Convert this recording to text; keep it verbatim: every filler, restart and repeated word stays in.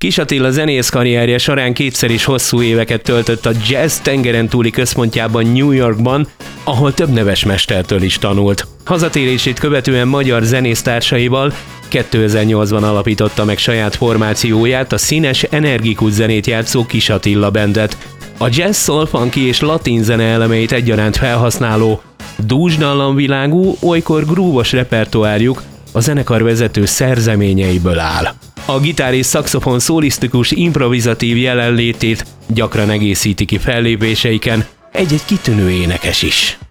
Kis Attila zenész karrierje során kétszer is hosszú éveket töltött a jazz tengeren túli központjában New Yorkban, ahol több neves mestertől is tanult. Hazatérését követően magyar zenésztársaival kétezer-nyolcban alapította meg saját formációját, a színes, energikus zenét játszó Kis Attila Bandet. A jazz, soul, funky és latin zene elemeit egyaránt felhasználó, dúsdallamvilágú, olykor grúvos repertoárjuk a zenekar vezető szerzeményeiből áll. A gitár és szaxofon szólisztikus, improvizatív jelenlétét gyakran egészíti ki fellépéseiken egy-egy kitűnő énekes is.